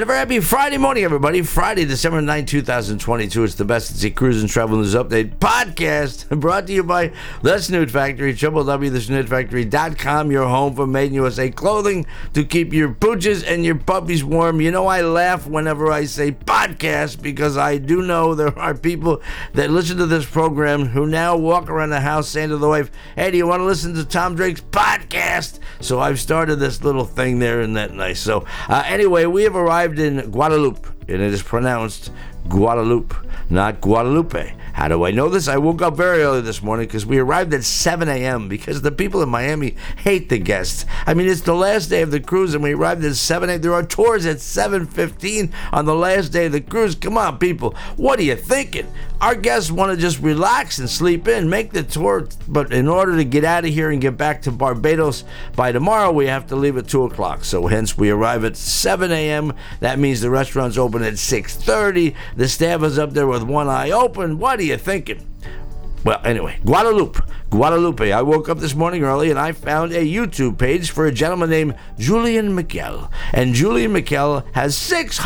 a very happy Friday morning, everybody. Friday, December 9, 2022. It's the Best at Sea Cruise and Travel News Update podcast brought to you by The Snood Factory, www.thesnoodfactory.com, your home for Made in USA clothing to keep your pooches and your puppies warm. You know, I laugh whenever I say podcast because I do know there are people that listen to this program who now walk around the house saying to the wife, hey, do you want to listen to Tom Drake's podcast? So I've started this little thing there, and that nice. So anyway, we have arrived in Guadeloupe, and it is pronounced Guadeloupe, not Guadalupe. How do I know this? I woke up very early this morning because we arrived at 7 a.m. because the people in Miami hate the guests. I mean, it's the last day of the cruise, and we arrived at 7 a.m. There are tours at 7:15 on the last day of the cruise. Come on, people. What are you thinking? Our guests want to just relax and sleep in, make the tour, but in order to get out of here and get back to Barbados by tomorrow, we have to leave at 2 o'clock. So hence, we arrive at 7 a.m. That means the restaurant's open at 6:30. The staff is up there with one eye open. What are you thinking? Well, anyway, Guadeloupe. I woke up this morning early and I found a YouTube page for a gentleman named Julian Miguel. And Julian Miguel has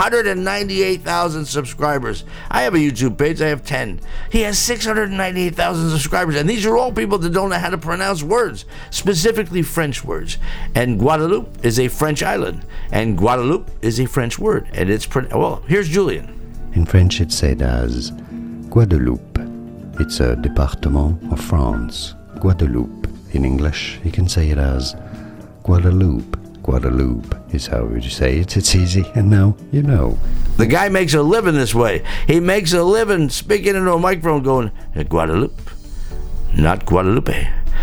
698,000 subscribers. I have a YouTube page. I have 10. He has 698,000 subscribers. And these are all people that don't know how to pronounce words, specifically French words. And Guadeloupe is a French island. And Guadeloupe is a French word. And it's, well, here's Julian. In French, it's said as Guadeloupe. It's a department of France. Guadeloupe. In English, you can say it as Guadeloupe. Guadeloupe is how would you say it. It's easy, and now you know. The guy makes a living this way. He makes a living speaking into a microphone going, Guadeloupe, not Guadalupe.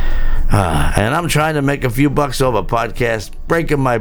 And I'm trying to make a few bucks off a podcast, breaking my...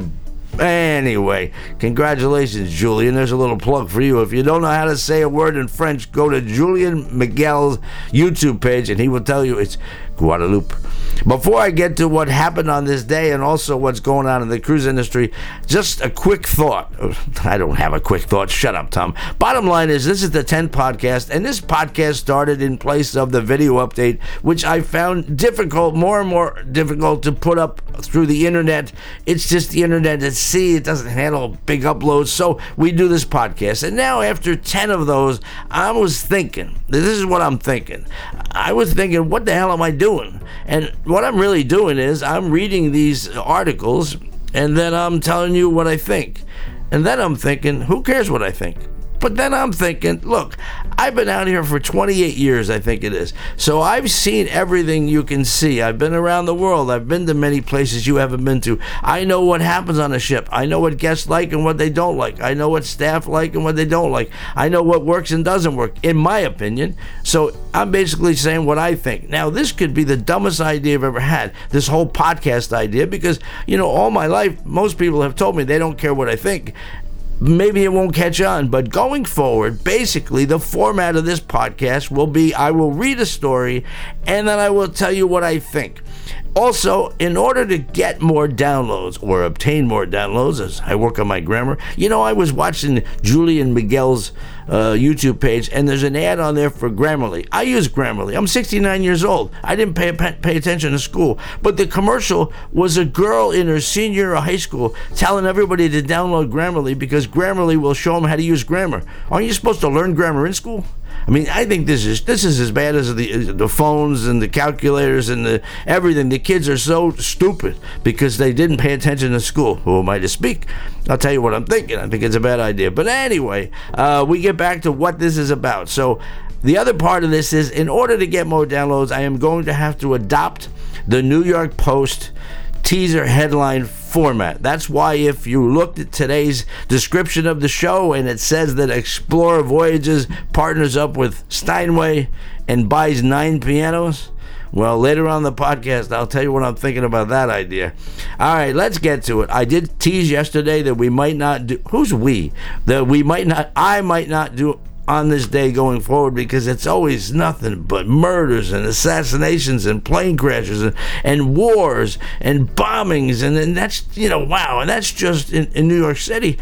Anyway, congratulations, Julian. There's a little plug for you. If you don't know how to say a word in French, go to Julian Miguel's YouTube page, and he will tell you it's Guadeloupe. Before I get to what happened on this day and also what's going on in the cruise industry, just a quick thought. I don't have a quick thought. Shut up, Tom. Bottom line is, this is the 10th podcast, and this podcast started in place of the video update, which I found difficult, more and more difficult to put up through the internet. It's just the internet at sea. It doesn't handle big uploads, so we do this podcast. And now, after 10 of those, I was thinking, this is what I'm thinking. I was thinking, what the hell am I doing? And what I'm really doing is I'm reading these articles and then I'm telling you what I think. And then I'm thinking, who cares what I think? But then I'm thinking, look, I've been out here for 28 years, I think it is. So I've seen everything you can see. I've been around the world. I've been to many places you haven't been to. I know what happens on a ship. I know what guests like and what they don't like. I know what staff like and what they don't like. I know what works and doesn't work, in my opinion. So I'm basically saying what I think. Now, this could be the dumbest idea I've ever had, this whole podcast idea, because, you know, all my life, most people have told me they don't care what I think. Maybe it won't catch on, but going forward, basically the format of this podcast will be I will read a story and then I will tell you what I think. Also, in order to get more downloads or obtain more downloads, as I work on my grammar, you know, I was watching Julian Miguel's YouTube page, and there's an ad on there for Grammarly. I use Grammarly. I'm 69 years old. I didn't pay attention to school, but the commercial was a girl in her senior year of high school telling everybody to download Grammarly because Grammarly will show them how to use grammar. Aren't you supposed to learn grammar in school? I mean, I think this is as bad as the phones and the calculators and the everything. The kids are so stupid because they didn't pay attention to school. Who am I to speak? I'll tell you what I'm thinking. I think it's a bad idea. But anyway, we get back to what this is about. So the other part of this is, in order to get more downloads, I am going to have to adopt the New York Post teaser headline format. That's why if you looked at today's description of the show and it says that Explorer Voyages partners up with Steinway and buys 9 pianos, well, later on in the podcast, I'll tell you what I'm thinking about that idea. All right, let's get to it. I did tease yesterday that we might not do... Who's we? That we might not... I might not do... on this day going forward, because it's always nothing but murders and assassinations and plane crashes and wars and bombings, and that's, you know, wow, and that's just in New York City.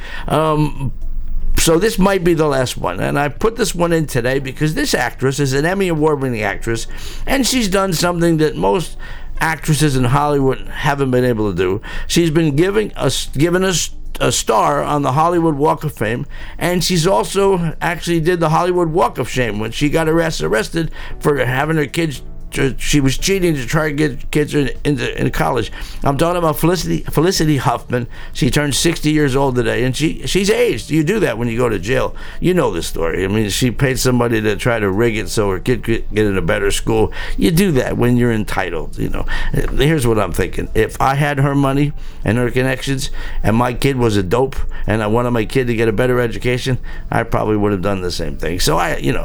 So this might be the last one, and I put this one in today because this actress is an Emmy Award-winning actress, and she's done something that most actresses in Hollywood haven't been able to do. She's been given us a star on the Hollywood Walk of Fame, and she's also actually did the Hollywood Walk of Shame when she got arrested for having her kids. She was cheating to try to get kids into college. I'm talking about Felicity Huffman. She turned 60 years old today, and she's aged. You do that when you go to jail. You know the story. I mean, she paid somebody to try to rig it so her kid could get in a better school. You do that when you're entitled, you know. Here's what I'm thinking. If I had her money and her connections, and my kid was a dope, and I wanted my kid to get a better education, I probably would have done the same thing. So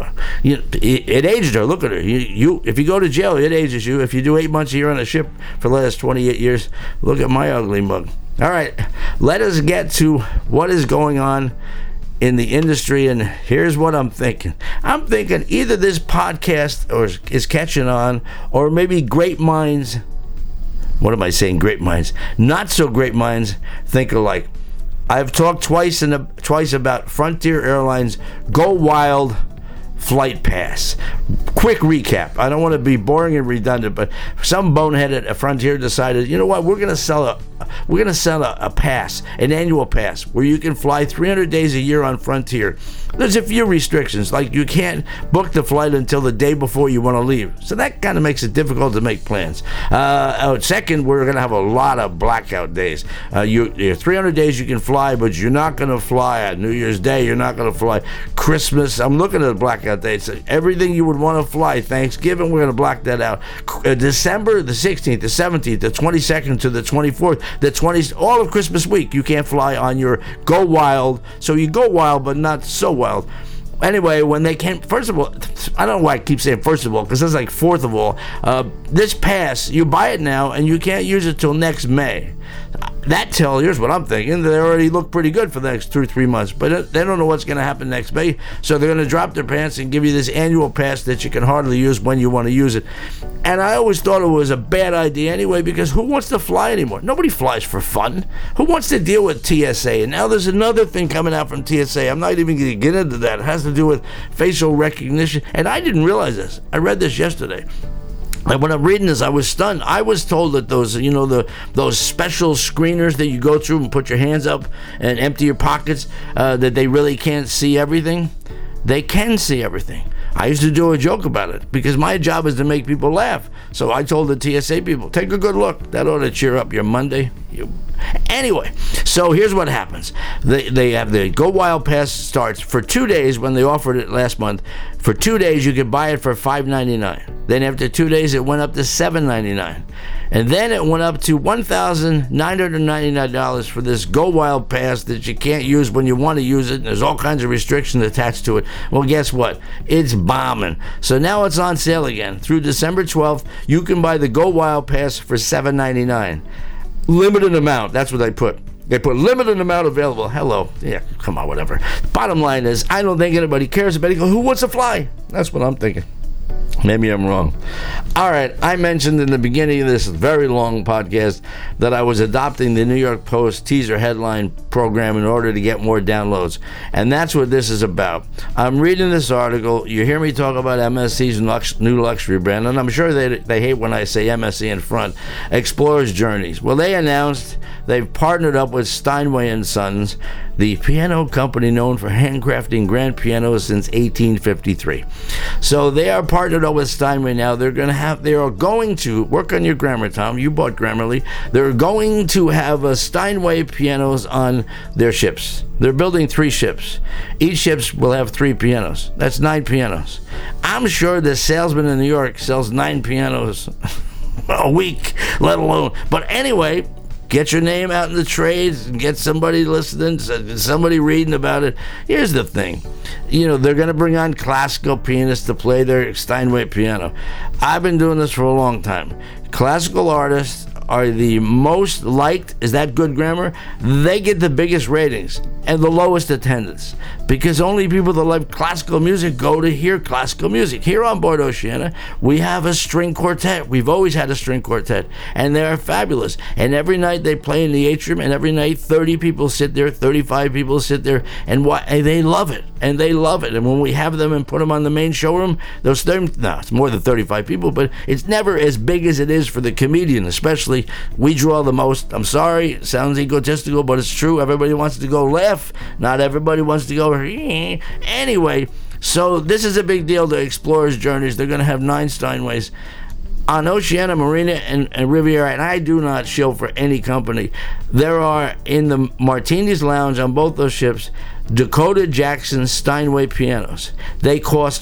it aged her. Look at her. If you go to jail, it ages you. If you do 8 months a year on a ship for the last 28 years, look at my ugly mug. All right, let us get to what is going on in the industry, and here's what I'm thinking. I'm thinking either this podcast is catching on, or maybe great minds, what am I saying, great minds, not so great minds think alike. I've talked twice about Frontier Airlines Go Wild flight pass. Quick recap. I don't want to be boring and redundant, but some bonehead at Frontier decided, you know what, we're going to sell a pass, an annual pass, where you can fly 300 days a year on Frontier. There's a few restrictions, like you can't book the flight until the day before you want to leave. So that kind of makes it difficult to make plans. Second, we're going to have a lot of blackout days. You're 300 days you can fly, but you're not going to fly on New Year's Day. You're not going to fly Christmas. I'm looking at the blackout dates. Everything you would want to fly. Thanksgiving, we're going to block that out. December the 16th, the 17th, the 22nd to the 24th, the 20th, all of Christmas week, you can't fly on your Go Wild. So you go wild, but not so wild. Anyway, when they came, first of all, I don't know why I keep saying first of all, because it's like fourth of all. This pass, you buy it now, and you can't use it till next May. Here's what I'm thinking. They already look pretty good for the next 2 or 3 months, but they don't know what's going to happen next May, so they're going to drop their pants and give you this annual pass that you can hardly use when you want to use it. And I always thought it was a bad idea anyway, because who wants to fly anymore? Nobody flies for fun. Who wants to deal with TSA? And now there's another thing coming out from TSA. I'm not even going to get into that. It has to do with facial recognition, and I didn't realize this. I read this yesterday. And when I'm reading this, I was stunned. I was told that those special screeners that you go through and put your hands up and empty your pockets, that they really can't see everything. They can see everything. I used to do a joke about it because my job is to make people laugh. So I told the TSA people, take a good look. That ought to cheer up your Monday. Anyway, so here's what happens. They have the Go Wild Pass starts for 2 days when they offered it last month. For 2 days, you could buy it for $5.99. Then after 2 days, it went up to $7.99. And then it went up to $1,999 for this Go Wild Pass that you can't use when you want to use it. And there's all kinds of restrictions attached to it. Well, guess what? It's bombing. So now it's on sale again. Through December 12th, you can buy the Go Wild Pass for $7.99. Limited amount. That's what they put. They put limited amount available. Hello. Yeah, come on, whatever. Bottom line is, I don't think anybody cares about it. Who wants to fly? That's what I'm thinking. Maybe I'm wrong. All right, I mentioned in the beginning of this very long podcast that I was adopting the New York Post teaser headline program in order to get more downloads. And that's what this is about. I'm reading this article. You hear me talk about MSC's new luxury brand, and I'm sure they hate when I say MSC in front. Explorers Journeys. Well, they announced they've partnered up with Steinway & Sons, the piano company known for handcrafting grand pianos since 1853. So they are partnered up with Steinway now. They are going to work on your grammar, Tom. You bought Grammarly. They're going to have a Steinway pianos on their ships. They're building 3 ships. Each ship will have 3 pianos. That's 9 pianos. I'm sure the salesman in New York sells 9 pianos a week, let alone. But anyway, get your name out in the trades and get somebody listening, somebody reading about it. Here's the thing. They're going to bring on classical pianists to play their Steinway piano. I've been doing this for a long time. Classical artists are the most liked. Is that good grammar? They get the biggest ratings. and the lowest attendance, because only people that love classical music go to hear classical music. Here on board Oceania, we have a string quartet. We've always had a string quartet, and they are fabulous. And every night they play in the atrium, and every night 30 people sit there, 35 people sit there, and they love it. And they love it. And when we have them and put them on the main showroom, it's more than 35 people, but it's never as big as it is for the comedian, especially. We draw the most. I'm sorry, it sounds egotistical, but it's true. Everybody wants to go laugh. Not everybody wants to go, anyway. So this is a big deal to Explorers Journeys. They're going to have 9 Steinways on Oceania, Marina, and Riviera, and I do not shill for any company. There are, in the Martini's Lounge on both those ships, Dakota Jackson Steinway pianos. They cost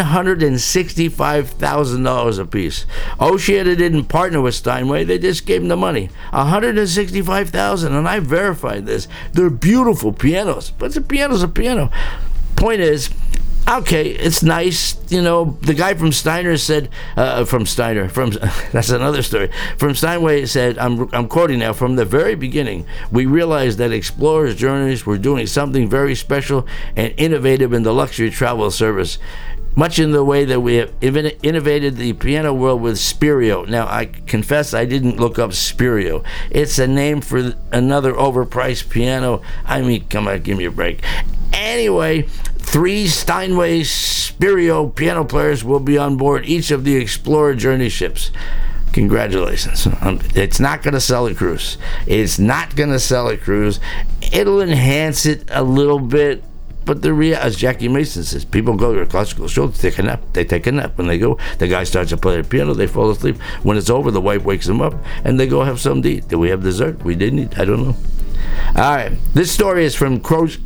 $165,000 a piece. Oceania didn't partner with Steinway, they just gave them the money. $165,000, and I verified this. They're beautiful pianos, but the piano's a piano. Point is, okay, it's nice. The guy from Steiner said, that's another story. From Steinway said, I'm quoting now, from the very beginning, we realized that Explorers Journeys were doing something very special and innovative in the luxury travel service, much in the way that we have innovated the piano world with Spirio. Now, I confess I didn't look up Spirio. It's a name for another overpriced piano. I mean, come on, give me a break. Anyway, 3 Steinway Spirio piano players will be on board each of the Explorer Journey ships. Congratulations. It's not going to sell a cruise. It'll enhance it a little bit. But as Jackie Mason says, people go to a classical show to take a nap. They take a nap. When they go, the guy starts to play the piano, they fall asleep. When it's over, the wife wakes them up, and they go have something to eat. Did we have dessert? We didn't eat. I don't know. All right. This story is from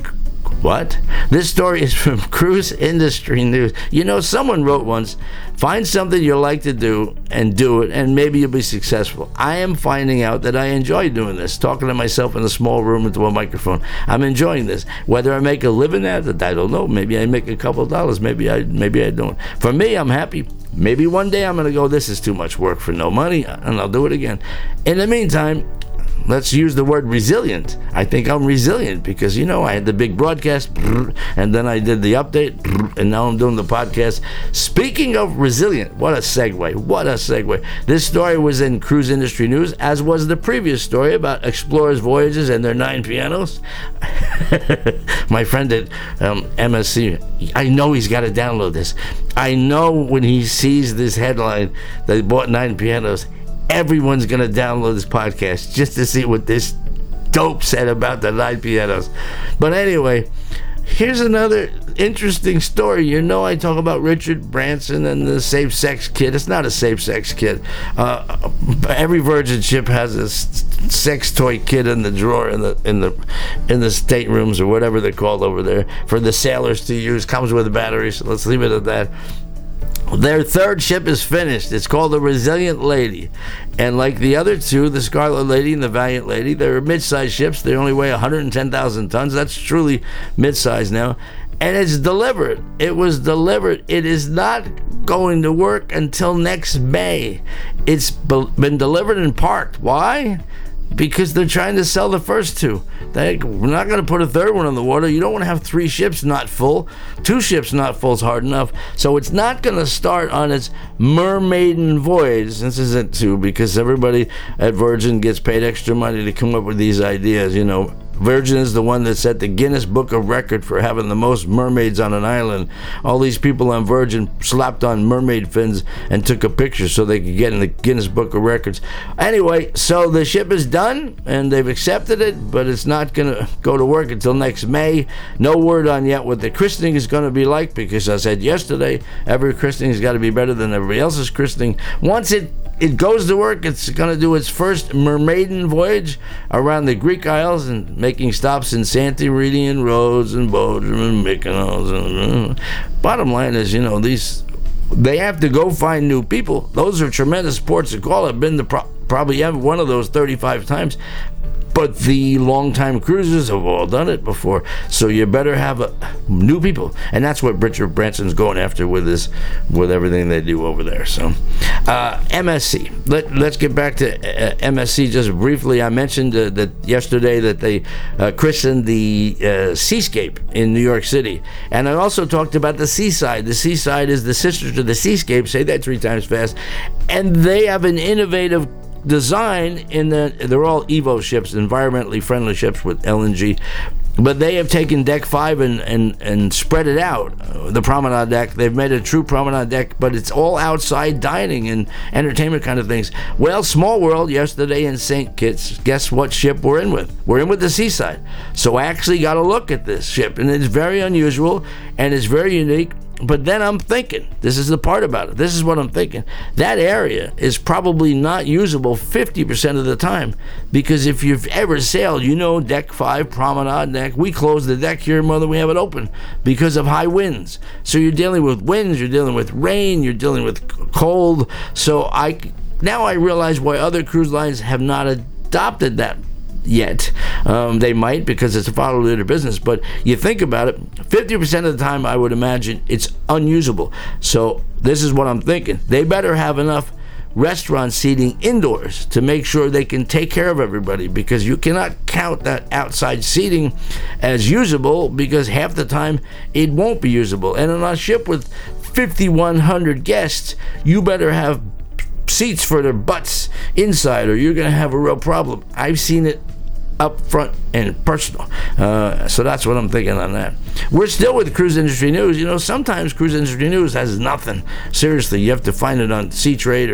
This story is from Cruise Industry News. Someone wrote once, find something you like to do and do it, and maybe you'll be successful. I am finding out that I enjoy doing this, talking to myself in a small room into a microphone. I'm enjoying this. Whether I make a living at it, I don't know. Maybe I make a couple of dollars. Maybe I don't. For me, I'm happy. Maybe one day I'm going to go, this is too much work for no money, and I'll do it again. In the meantime, let's use the word resilient. I think I'm resilient because, I had the big broadcast, and then I did the update, and now I'm doing the podcast. Speaking of resilient, what a segue. This story was in Cruise Industry News, as was the previous story about Explorers Voyages and their 9 pianos. My friend at MSC, I know he's got to download this. I know when he sees this headline, they bought 9 pianos, everyone's going to download this podcast just to see what this dope said about the 9 pianos. But anyway, here's another interesting story. I talk about Richard Branson and the safe-sex kid. It's not a safe-sex kid. Every Virgin ship has a sex toy kid in the drawer in the staterooms or whatever they're called over there for the sailors to use. Comes with batteries. Let's leave it at that. Their 3rd ship is finished. It's called the Resilient Lady. And like the other 2, the Scarlet Lady and the Valiant Lady, they're mid-sized ships. They only weigh 110,000 tons. That's truly mid-sized now. And it's delivered. It was delivered. It is not going to work until next May. It's been delivered and parked. Why? Because they're trying to sell the first 2. We're not going to put a 3rd one on the water. You don't want to have 3 ships not full. 2 ships not full is hard enough. So it's not going to start on its mermaiden voyage. This isn't 2 because everybody at Virgin gets paid extra money to come up with these ideas. Virgin is the one that set the Guinness Book of Record for having the most mermaids on an island. All these people on Virgin slapped on mermaid fins and took a picture so they could get in the Guinness Book of Records. Anyway, so the ship is done and they've accepted it, but it's not going to go to work until next May. No word on yet what the christening is going to be like, because I said yesterday, every christening has got to be better than everybody else's christening. Once it goes to work, it's going to do its first mermaiden voyage around the Greek Isles and making stops in Santorini and Rhodes and Bodrum and Mykonos. Bottom line is, they have to go find new people. Those are tremendous ports of call. Have been the probably one of those 35 times. But the long-time cruisers have all done it before, so you better have new people, and that's what Richard Branson's going after with everything they do over there. So, MSC. Let's get back to MSC just briefly. I mentioned that yesterday that they christened the Seascape in New York City, and I also talked about the Seaside. The Seaside is the sister to the Seascape. Say that 3 times fast, and they have an innovative design in that they're all Evo ships, environmentally friendly ships with LNG, but they have taken deck 5 and spread it out, the promenade deck. They've made a true promenade deck, but it's all outside dining and entertainment kind of things. Well, Small World yesterday in St. Kitts, guess what ship we're in with? We're in with the Seaside. So I actually got a look at this ship, and it's very unusual and it's very unique. But then I'm thinking, this is the part about it, this is what I'm thinking, that area is probably not usable 50% of the time, because if you've ever sailed, deck 5, promenade deck, we close the deck here, mother, we have it open because of high winds. So you're dealing with winds, you're dealing with rain, you're dealing with cold. So now I realize why other cruise lines have not adopted that yet. They might, because it's a follow leader business, but you think about it, 50% of the time I would imagine it's unusable. So this is what I'm thinking. They better have enough restaurant seating indoors to make sure they can take care of everybody, because you cannot count that outside seating as usable, because half the time it won't be usable. And on a ship with 5,100 guests, you better have seats for their butts inside, or you're going to have a real problem. I've seen it up front and personal. So that's what I'm thinking on that. We're still with cruise industry news. Sometimes cruise industry news has nothing. Seriously, you have to find it on Sea Trade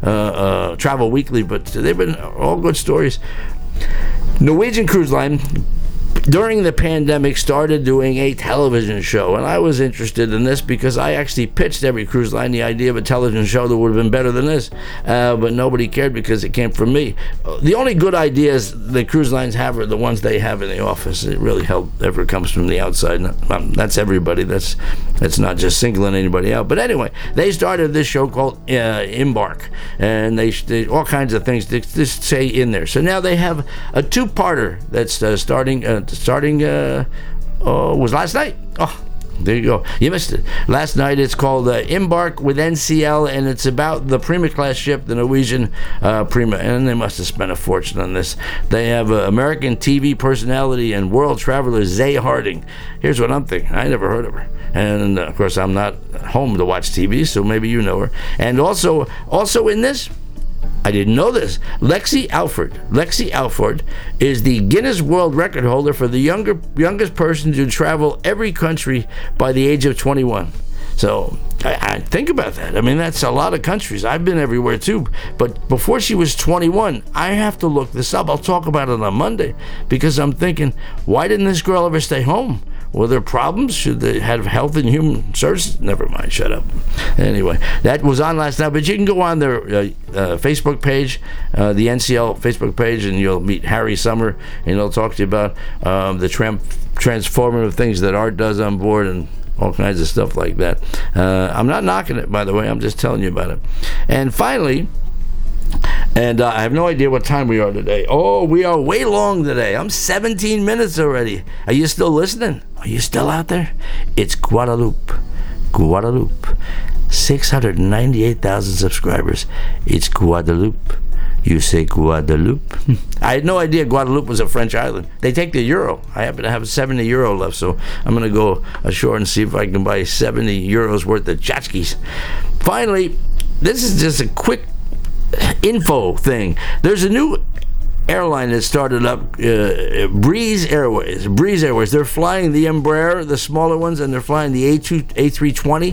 or Travel Weekly, but they've been all good stories. Norwegian Cruise Line, during the pandemic, started doing a television show, and I was interested in this because I actually pitched every cruise line the idea of a television show that would have been better than this, but nobody cared because it came from me. The only good ideas the cruise lines have are the ones they have in the office. It really ever comes from the outside. That's everybody. That's not just singling anybody out. But anyway, they started this show called Embark, and they all kinds of things to just say in there. So now they have a 2-parter that's starting was last night. Oh, there you go. You missed it. Last night it's called Embark with NCL, and it's about the Prima class ship, the Norwegian Prima, and they must have spent a fortune on this. They have American TV personality and world traveler Zay Harding. Here's what I'm thinking. I never heard of her. And, of course, I'm not home to watch TV, so maybe you know her. And also in this, I didn't know this, Lexi Alford is the Guinness World Record holder for the youngest person to travel every country by the age of 21. So I think about that. I mean, that's a lot of countries. I've been everywhere too. But before she was 21, I have to look this up. I'll talk about it on Monday, because I'm thinking, why didn't this girl ever stay home? Were there problems? Should they have health and human services? Never mind, shut up. Anyway, that was on last night, but you can go on their Facebook page, the NCL Facebook page, and you'll meet Harry Summer, and he'll talk to you about the transformative things that Art does on board and all kinds of stuff like that. I'm not knocking it, by the way. I'm just telling you about it. And finally, and I have no idea what time we are today. Oh, we are way long today. I'm 17 minutes already. Are you still listening? Are you still out there? It's Guadeloupe. 698,000 subscribers. It's Guadeloupe. You say Guadeloupe? I had no idea Guadeloupe was a French island. They take the euro. I happen to have 70 euro left, so I'm going to go ashore and see if I can buy 70 euros worth of tchotchkes. Finally, this is just a quick info thing. There's a new airline that started up, Breeze Airways. They're flying the Embraer, the smaller ones, and they're flying the A320,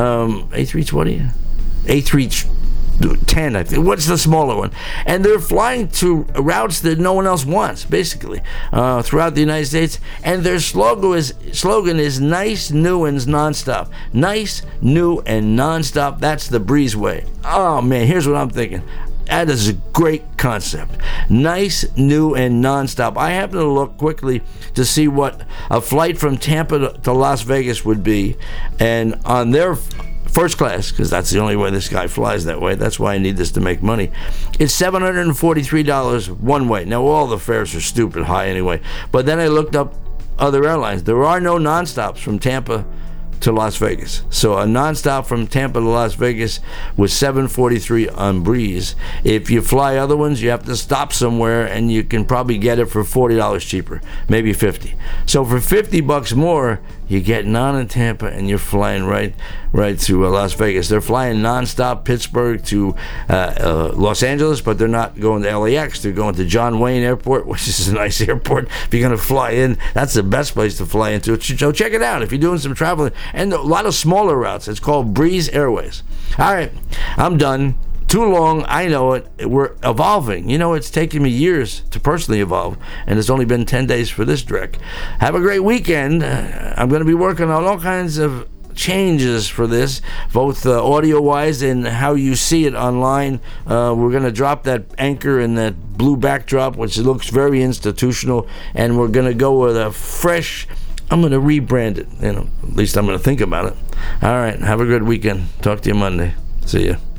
A310, I think. What's the smaller one? And they're flying to routes that no one else wants, basically, throughout the United States. And their slogan is nice, new, and nonstop. Nice, new, and nonstop. That's the Breeze way. Oh, man, here's what I'm thinking. That is a great concept. Nice, new, and nonstop. I happened to look quickly to see what a flight from Tampa to Las Vegas would be, and on their first class, because that's the only way this guy flies that way. That's why I need this to make money. It's $743 one way. Now, all the fares are stupid high anyway. But then I looked up other airlines. There are no nonstops from Tampa to Las Vegas. So a nonstop from Tampa to Las Vegas was $743 on Breeze. If you fly other ones, you have to stop somewhere, and you can probably get it for $40 cheaper, maybe $50. So for $50 more, you get on in Tampa, and you're flying right to Las Vegas. They're flying nonstop Pittsburgh to Los Angeles, but they're not going to LAX. They're going to John Wayne Airport, which is a nice airport. If you're going to fly in, that's the best place to fly into. So check it out if you're doing some traveling. And a lot of smaller routes. It's called Breeze Airways. All right, I'm done. Too long, I know it. We're evolving. You know, it's taken me years to personally evolve, and it's only been 10 days for this Drek. Have a great weekend. I'm going to be working on all kinds of changes for this, both audio-wise and how you see it online. We're going to drop that anchor and that blue backdrop, which looks very institutional, and we're going to go with a fresh... I'm going to rebrand it. At least I'm going to think about it. All right, have a good weekend. Talk to you Monday. See ya.